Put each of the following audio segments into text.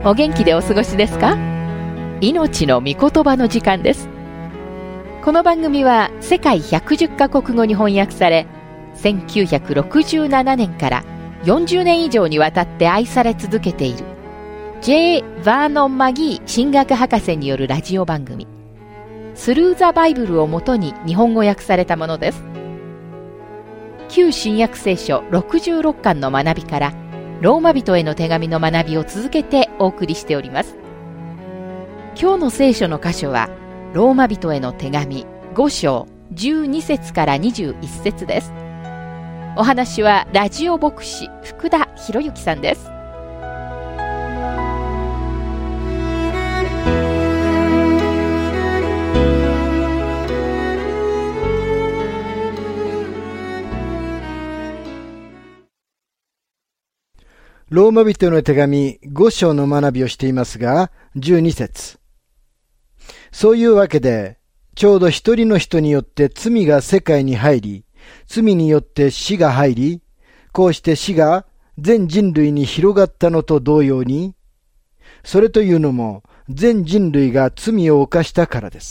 お元気でお過ごしですか？命の御言葉の時間です。この番組は世界110カ国語に翻訳され、1967年から40年以上にわたって愛され続けている J. バーノン・マギー神学博士によるラジオ番組、スルー・ザ・バイブルをもとに日本語訳されたものです。旧新約聖書66巻の学びからローマ人への手紙の学びを続けてお送りしております。今日の聖書の箇所はローマ人への手紙5章12節から21節です。お話はラジオ牧師福田博之さんです。 ローマ人への手紙5章の学びをしていますが、12節。そういうわけで、ちょうど一人の人によって罪が世界に入り、罪によって死が入り、こうして死が全人類に広がったのと同様に、それというのも全人類が罪を犯したからです。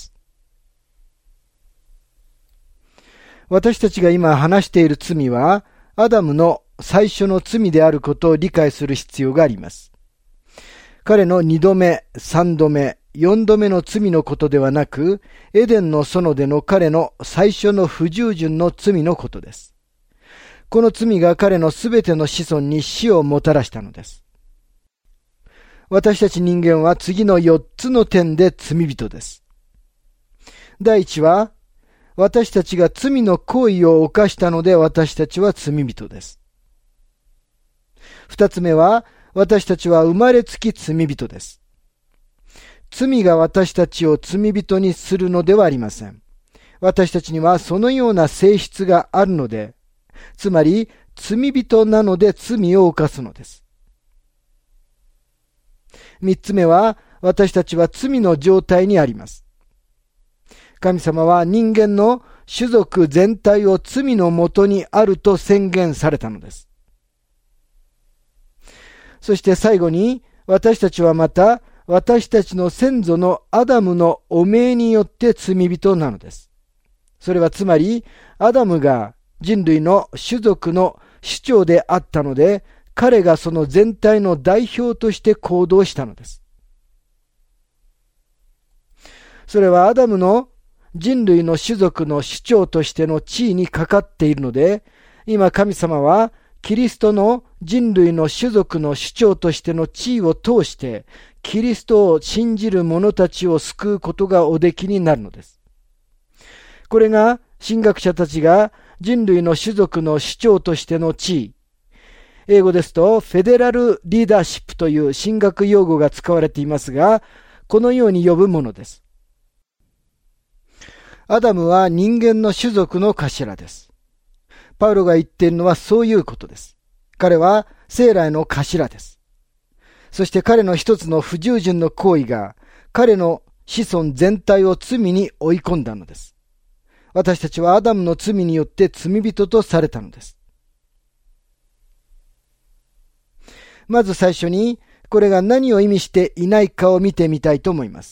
私たちが今話している罪は、アダムの最初の罪であることを理解する必要があります。彼の2度目、3度目、4度目の罪のことではなく、エデンの園での彼の最初の不従順の罪のことです。この罪が彼のすべての子孫に死をもたらしたのです。私たち人間は次の4つの点で罪人です。第一は、私たちが罪の行為を犯したので私たちは罪人です。二つ目は、私たちは生まれつき罪人です。罪が私たちを罪人にするのではありません。私たちにはそのような性質があるので、つまり罪人なので罪を犯すのです。三つ目は、私たちは罪の状態にあります。神様は人間の種族全体を罪のもとにあると宣言されたのです。そして最後に、私たちはまた、私たちの先祖のアダムの汚名によって罪人なのです。それはつまり、アダムが人類の種族の首長であったので、彼がその全体の代表として行動したのです。それはアダムの人類の種族の首長としての地位にかかっているので、今神様は、キリストの人類の種族の首長としての地位を通して、キリストを信じる者たちを救うことがおできになるのです。これが神学者たちが人類の種族の首長としての地位、英語ですとフェデラルリーダーシップという神学用語が使われていますが、このように呼ぶものです。アダムは人間の種族の頭です。パウロが言っているのはそういうことです。彼は生来の頭です。そして彼の一つの不従順の行為が彼の子孫全体を罪に追い込んだのです。私たちはアダムの罪によって罪人とされたのです。まず最初にこれが何を意味していないかを見てみたいと思います。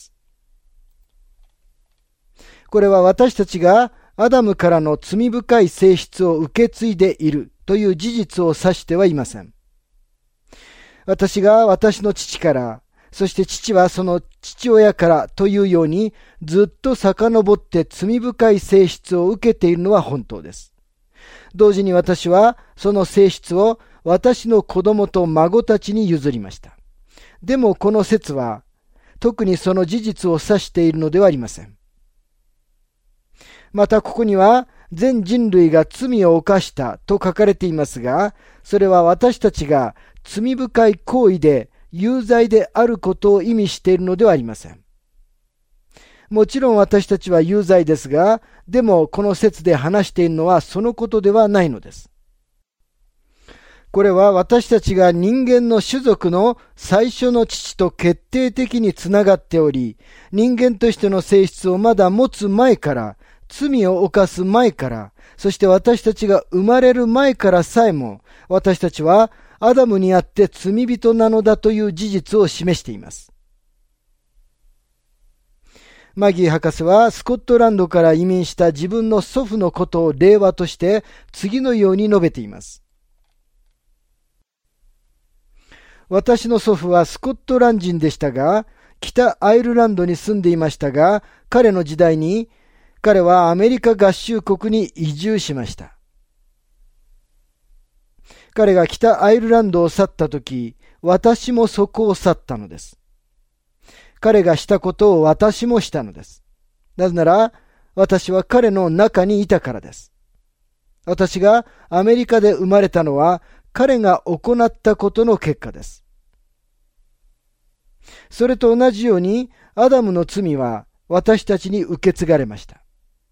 これは私たちがアダムからの罪深い性質を受け継いでいるという事実を指してはいません。私が私の父から、そして父はその父親からというようにずっと遡って罪深い性質を受けているのは本当です。同時に私はその性質を私の子供と孫たちに譲りました。でもこの説は特にその事実を指しているのではありません。またここには全人類が罪を犯したと書かれていますが、それは私たちが罪深い行為で有罪であることを意味しているのではありません。もちろん私たちは有罪ですが、でもこの説で話しているのはそのことではないのです。これは私たちが人間の種族の最初の父と決定的につながっており、人間としての性質をまだ持つ前から、罪を犯す前から、そして私たちが生まれる前からさえも、私たちはアダムにあって罪人なのだという事実を示しています。マギー博士はスコットランドから移民した自分の祖父のことを例話として次のように述べています。私の祖父はスコットランド人でしたが、北アイルランドに住んでいましたが、彼の時代に彼はアメリカ合衆国に移住しました。彼が北アイルランドを去ったとき、私もそこを去ったのです。彼がしたことを私もしたのです。なぜなら、私は彼の中にいたからです。私がアメリカで生まれたのは、彼が行ったことの結果です。それと同じように、アダムの罪は私たちに受け継がれました。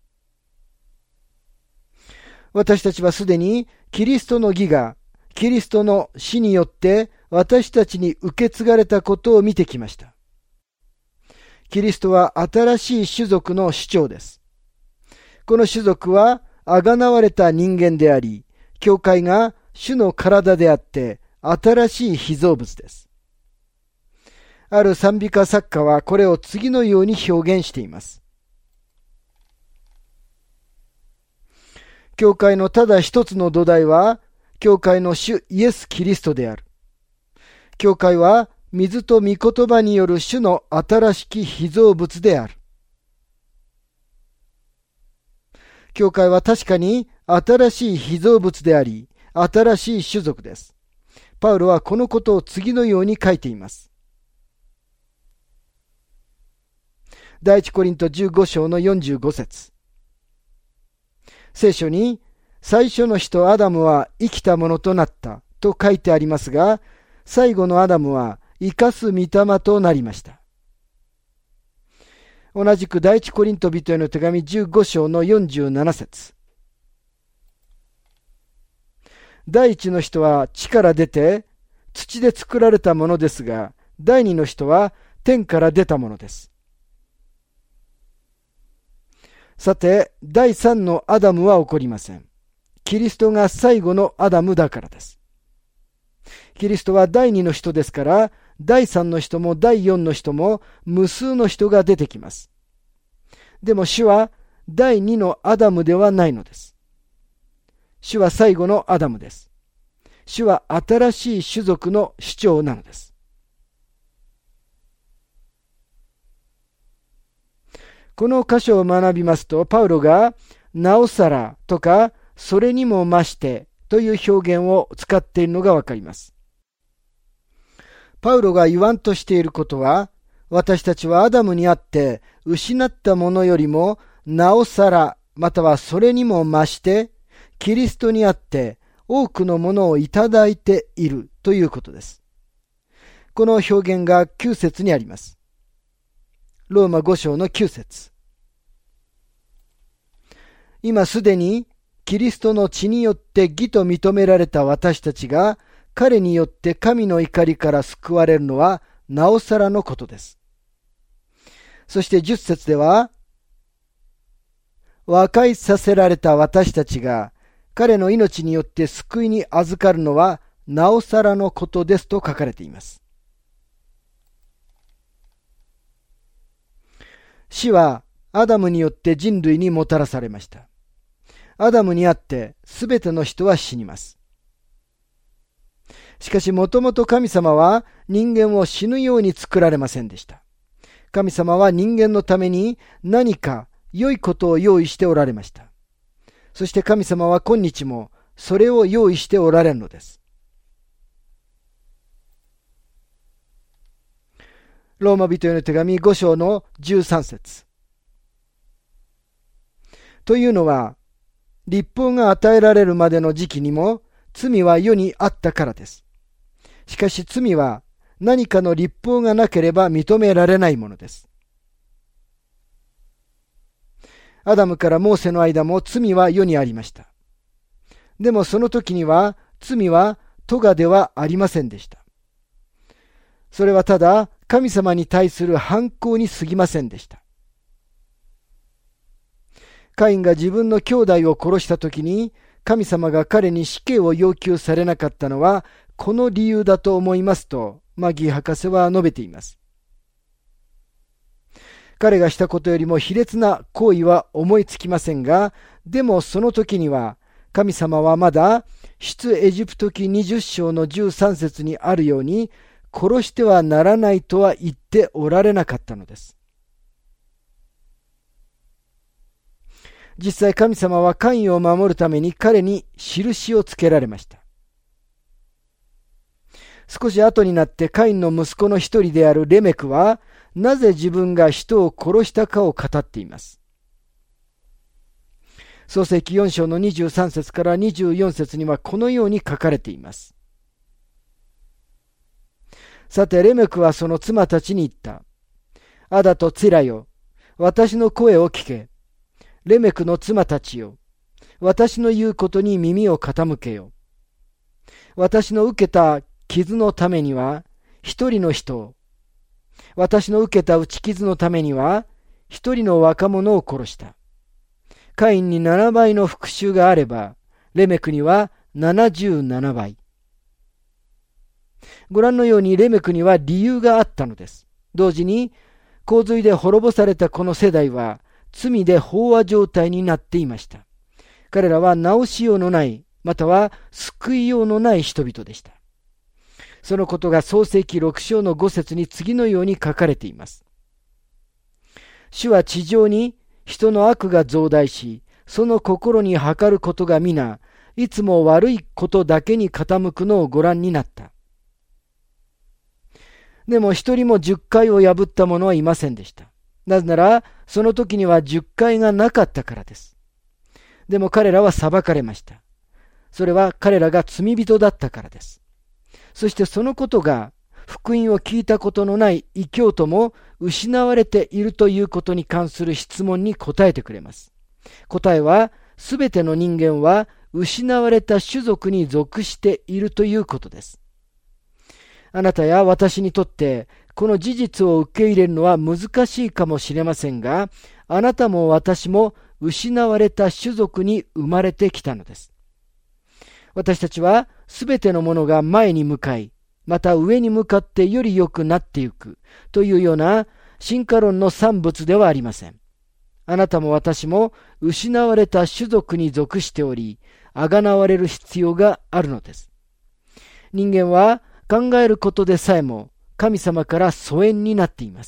私たちはすでにキリストの義が、キリストの死によって私たちに受け継がれたことを見てきました。キリストは新しい種族の主張です。この種族はあがなわれた人間であり、教会が主の体であって新しい被造物です。ある賛美歌作家はこれを次のように表現しています。教会のただ一つの土台は、教会の主イエス・キリストである。教会は水と御言葉による主の新しき被造物である。教会は確かに新しい被造物であり、新しい種族です。パウロはこのことを次のように書いています。第一コリント15章の45節。聖書に、最初の人アダムは生きたものとなったと書いてありますが、最後のアダムは生かす御霊となりました。同じく第一コリント人への手紙15章の47節。第一の人は地から出て土で作られたものですが、第二の人は天から出たものです。さて、第三のアダムは起こりません。キリストが最後のアダムだからです。キリストは第二の人ですから、第三の人も第四の人も無数の人が出てきます。でも主は第二のアダムではないのです。主は最後のアダムです。主は新しい種族の主張なのです。この箇所を学びますと、パウロがなおさらとかそれにも増してという表現を使っているのがわかります。パウロが言わんとしていることは、私たちはアダムにあって失ったものよりもなおさらまたはそれにも増してキリストにあって多くのものをいただいているということです。この表現が9節にあります。ローマ5章の9節。今すでにキリストの血によって義と認められた私たちが彼によって神の怒りから救われるのはなおさらのことです。そして10節では、和解させられた私たちが彼の命によって救いに預かるのはなおさらのことですと書かれています。死はアダムによって人類にもたらされました。アダムにあってすべての人は死にます。しかしもともと神様は人間を死ぬように作られませんでした。神様は人間のために何か良いことを用意しておられました。そして神様は今日もそれを用意しておられるのです。ローマ人への手紙5章の13節。というのは、律法が与えられるまでの時期にも罪は世にあったからです。しかし罪は何かの律法がなければ認められないものです。アダムからモーセの間も罪は世にありました。でもその時には罪は咎ではありませんでした。それはただ神様に対する反抗に過ぎませんでした。カインが自分の兄弟を殺した時に神様が彼に死刑を要求されなかったのは、 この理由だと思いますと、マギー博士は述べています。彼がしたことよりも卑劣な行為は思いつきませんが、でもその時には、神様はまだ、出エジプト記20章の13節にあるように、殺してはならないとは言っておられなかったのです。実際神様はカインを守るために彼に印をつけられました。少し後になってカインの息子の一人であるレメクは、なぜ自分が人を殺したかを語っています。創世記4章の23節から24節にはこのように書かれています。さてレメクはその妻たちに言った。アダとツィラよ、私の声を聞け。レメクの妻たちよ、私の言うことに耳を傾けよ。私の受けた傷のためには一人の人を、私の受けた打ち傷のためには一人の若者を殺した。カインに7倍の復讐があれば、レメクには77倍。ご覧のようにレメクには理由があったのです。同時に洪水で滅ぼされたこの世代は罪で飽和状態になっていました。彼らは直しようのない、または救いようのない人々でした。そのことが創世記6章の5節に次のように書かれています。主は地上に人の悪が増大し、その心に計ることが皆、いつも悪いことだけに傾くのをご覧になった。でも一人も10回を破った者はいませんでした。なぜなら、その時には10回がなかったからです。でも彼らは裁かれました。それは彼らが罪人だったからです。そしてそのことが、福音を聞いたことのない異教徒も失われているということに関する質問に答えてくれます。答えは、すべての人間は失われた種族に属しているということです。あなたや私にとってこの事実を受け入れるのは難しいかもしれませんが、あなたも私も失われた種族に生まれてきたのです。私たちはすべてのものが前に向かい、また上に向かってより良くなっていくというような進化論の産物ではありません。あなたも私も失われた種族に属しており、あがなわれる必要があるのです。人間は考えることでさえも神様から疎遠になっています。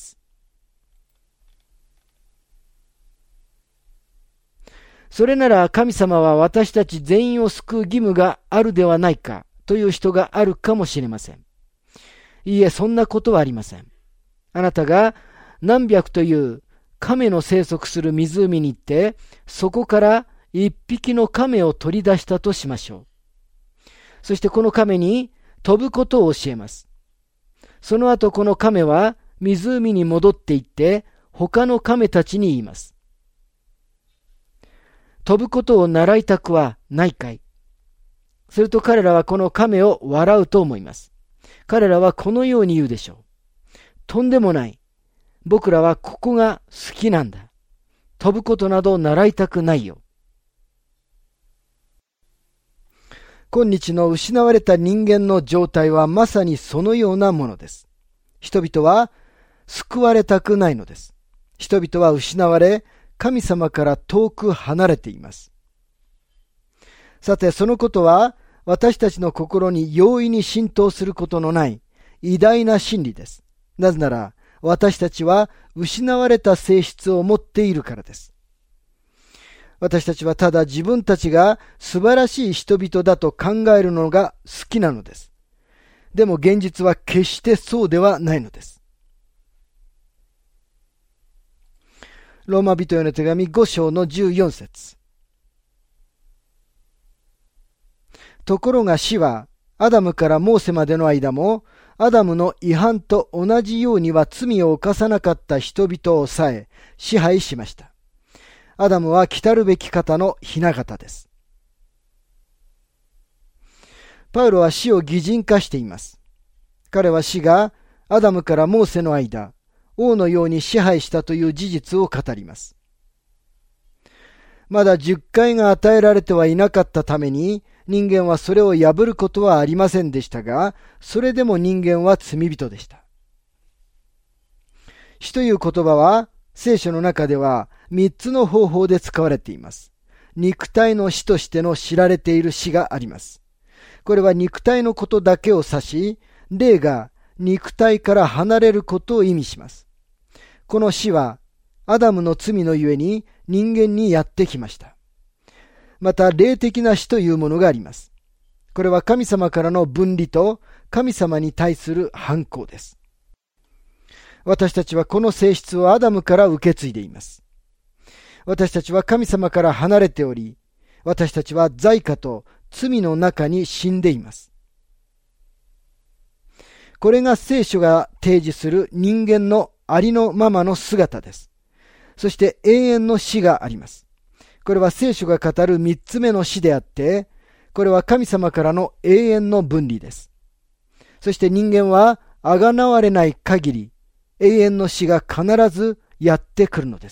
それなら神様は私たち全員を救う義務があるではないかという人があるかもしれません。いいえ、そんなことはありません。あなたが何百という亀の生息する湖に行って、そこから一匹の亀を取り出したとしましょう。そしてこの亀に飛ぶことを教えます。その後この亀は湖に戻って行って、他の亀たちに言います。飛ぶことを習いたくはないかい？すると彼らはこの亀を笑うと思います。彼らはこのように言うでしょう。とんでもない。僕らはここが好きなんだ。飛ぶことなど習いたくないよ。今日の失われた人間の状態はまさにそのようなものです。人々は救われたくないのです。人々は失われ、神様から遠く離れています。さて、そのことは私たちの心に容易に浸透することのない偉大な真理です。なぜなら、私たちは失われた性質を持っているからです。私たちはただ自分たちが素晴らしい人々だと考えるのが好きなのです。でも現実は決してそうではないのです。ローマ人への手紙5章の14節。ところが死はアダムからモーセまでの間もアダムの違反と同じようには罪を犯さなかった人々をさえ支配しました。アダムは来たるべき方の雛形です。パウロは死を擬人化しています。彼は死がアダムからモーセの間、王のように支配したという事実を語ります。まだ10回が与えられてはいなかったために、 人間はそれを破ることはありませんでしたが、それでも人間は罪人でした。死という言葉は聖書の中では3つの方法で使われています。肉体の死としての知られている死があります。これは肉体のことだけを指し、霊が肉体から離れることを意味します。この死はアダムの罪のゆえに人間にやってきました。また霊的な死というものがあります。これは神様からの分離と神様に対する反抗です。私たちはこの性質をアダムから受け継いでいます。私たちは神様から離れており、私たちは罪過と罪の中に死んでいます。これが聖書が提示する人間のありのままの姿です。そして永遠の死があります。これは聖書が語る3つ目の死であって、これは神様からの永遠の分離です。そして人間はあがなわれない限り、永遠の死が必ずやってくるのです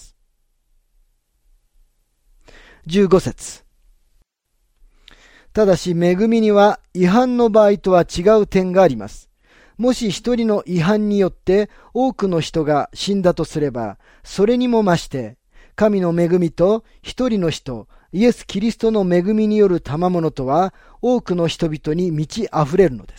。15節。ただし恵みには違反の場合とは違う点があります。もし一人の違反によって多くの人が死んだとすれば、それにも増して神の恵みと一人の人、イエス・キリストの恵みによる賜物とは多くの人々に満ち溢れるのです。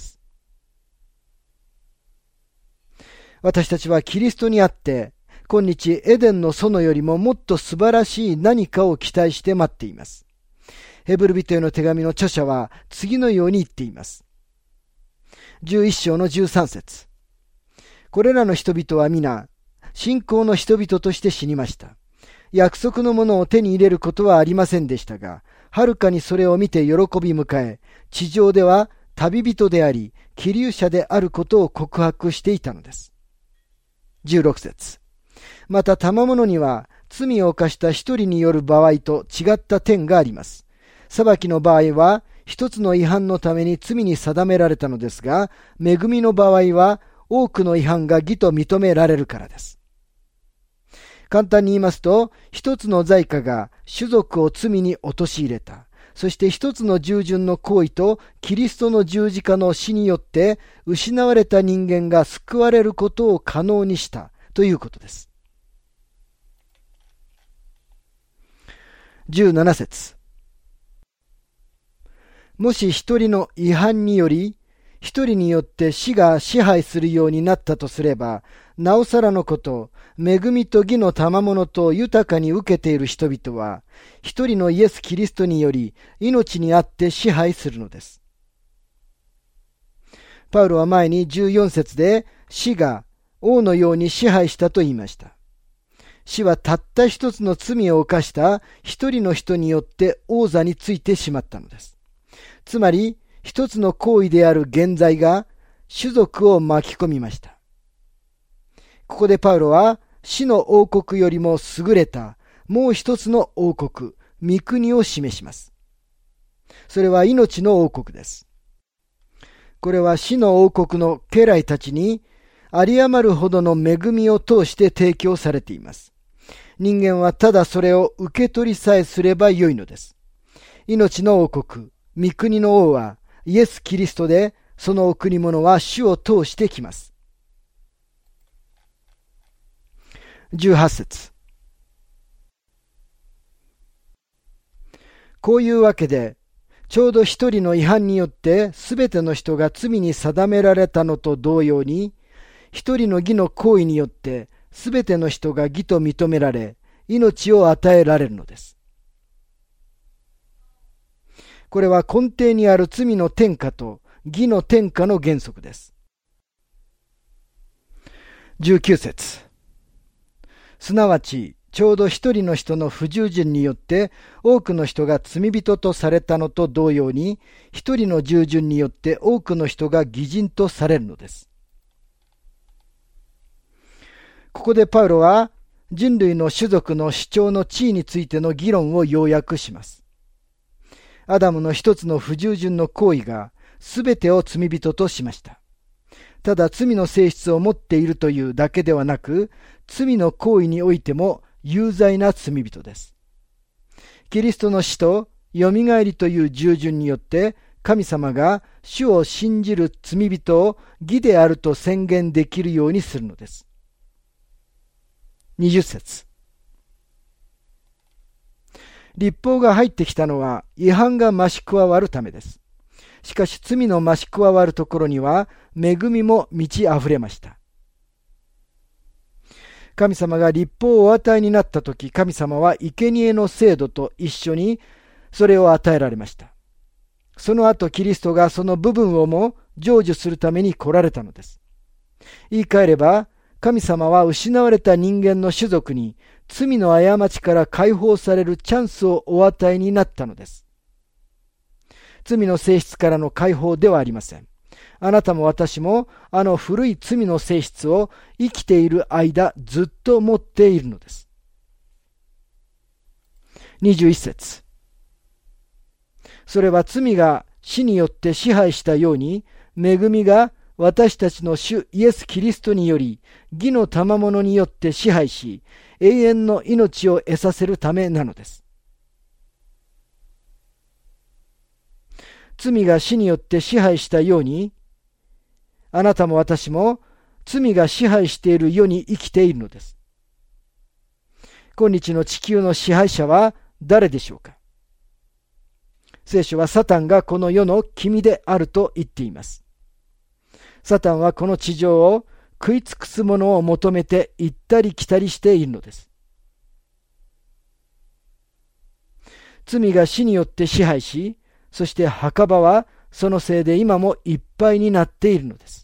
私たちはキリストにあって、今日エデンの園よりももっと素晴らしい何かを期待して待っています。ヘブル人への手紙の著者は次のように言っています。11章の13節。これらの人々は皆、信仰の人々として死にました。約束のものを手に入れることはありませんでしたが、はるかにそれを見て喜び迎え、地上では旅人であり、寄留者であることを告白していたのです。16節。また賜物には罪を犯した一人による場合と違った点があります。裁きの場合は一つの違反のために罪に定められたのですが、恵みの場合は多くの違反が義と認められるからです。簡単に言いますと、一つの罪過が種族を罪に陥れた。そして一つの従順の行為とキリストの十字架の死によって失われた人間が救われることを可能にしたということです。17節。もし一人の違反により一人によって死が支配するようになったとすれば、なおさらのこと、恵みと義の賜物と豊かに受けている人々は、一人のイエス・キリストにより命にあって支配するのです。パウロは前に14節で死が王のように支配したと言いました。死はたった一つの罪を犯した一人の人によって王座についてしまったのです。つまり一つの行為である現在が種族を巻き込みました。ここでパウロは死の王国よりも優れたもう一つの王国、御国を示します。それは命の王国です。これは死の王国の家来たちに有り余るほどの恵みを通して提供されています。人間はただそれを受け取りさえすればよいのです。命の王国、御国の王はイエス・キリストで、その贈り物は主を通してきます。18節。こういうわけで、ちょうど一人の違反によってすべての人が罪に定められたのと同様に、一人の義の行為によってすべての人が義と認められ、命を与えられるのです。これは根底にある罪の転嫁と義の転嫁の原則です。19節。すなわち、ちょうど一人の人の不従順によって多くの人が罪人とされたのと同様に、一人の従順によって多くの人が義人とされるのです。ここでパウロは人類の種族の主張の地位についての議論を要約します。アダムの一つの不従順の行為がすべてを罪人としました。ただ罪の性質を持っているというだけではなく、罪の行為においても有罪な罪人です。キリストの死とよみがえりという従順によって神様が主を信じる罪人を義であると宣言できるようにするのです。20節。律法が入ってきたのは違反が増し加わるためです。しかし罪の増し加わるところには恵みも満ち溢れました。神様が律法をお与えになったとき、神様は生贄の制度と一緒にそれを与えられました。その後キリストがその部分をも成就するために来られたのです。言い換えれば、神様は失われた人間の種族に罪の過ちから解放されるチャンスをお与えになったのです。罪の性質からの解放ではありません。あなたも私もあの古い罪の性質を生きている間ずっと持っているのです。21節。それは罪が死によって支配したように、恵みが私たちの主イエス・キリストにより義の賜物によって支配し、永遠の命を得させるためなのです。罪が死によって支配したように、あなたも私も罪が支配している世に生きているのです。今日の地球の支配者は誰でしょうか。聖書はサタンがこの世の君であると言っています。サタンはこの地上を食い尽くすものを求めて行ったり来たりしているのです。罪が死によって支配し、そして墓場はそのせいで今もいっぱいになっているのです。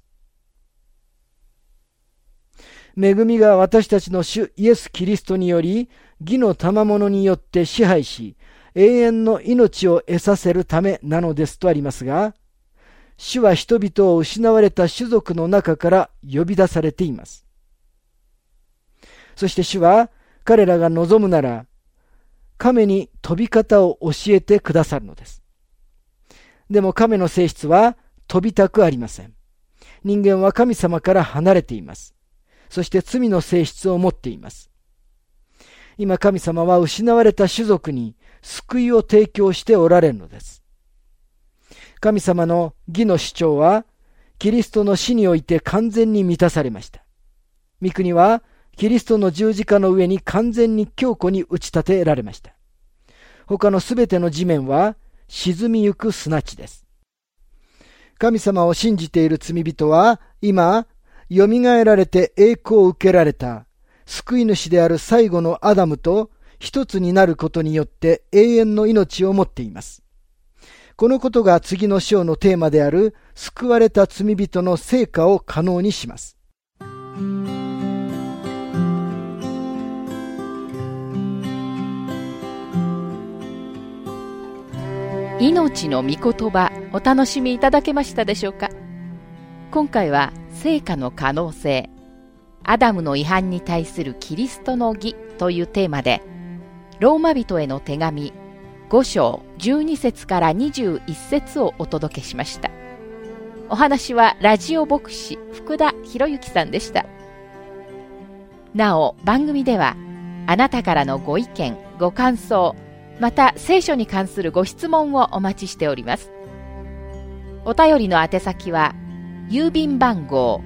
恵みが私たちの主イエス・キリストにより義の賜物によって支配し、永遠の命を得させるためなのですとありますが、主は人々を失われた種族の中から呼び出されています。そして主は彼らが望むなら亀に飛び方を教えてくださるのです。でも亀の性質は飛びたくありません。人間は神様から離れています。そして罪の性質を持っています。今神様は失われた種族に救いを提供しておられるのです。神様の義の主張はキリストの死において完全に満たされました。御国はキリストの十字架の上に完全に強固に打ち立てられました。他のすべての地面は沈みゆく砂地です。神様を信じている罪人は今よみがえられて栄光を受けられた救い主である最後のアダムと一つになることによって永遠の命を持っています。このことが次の章のテーマである救われた罪人の成果を可能にします。 命の御言葉、お楽しみいただけましたでしょうか。今回は成果の可能性、アダムの違反に対するキリストの義というテーマで、ローマ人への手紙5章12節から21節をお届けしました。お話はラジオ牧師福田博之さんでした。なお番組ではあなたからのご意見ご感想、また聖書に関するご質問をお待ちしております。お便りの宛先は郵便番号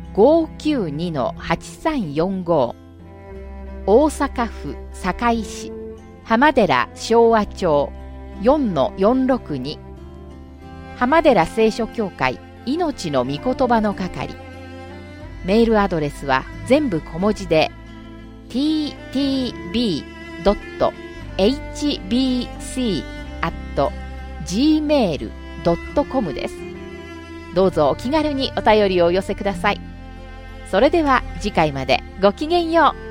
592-8345 大阪府堺市浜寺昭和町 4-462 浜寺聖書協会命の御言葉の係。メールアドレスは全部小文字で ttb.hbc@gmail.com です。どうぞお気軽にお便りをお寄せください。それでは次回までごきげんよう。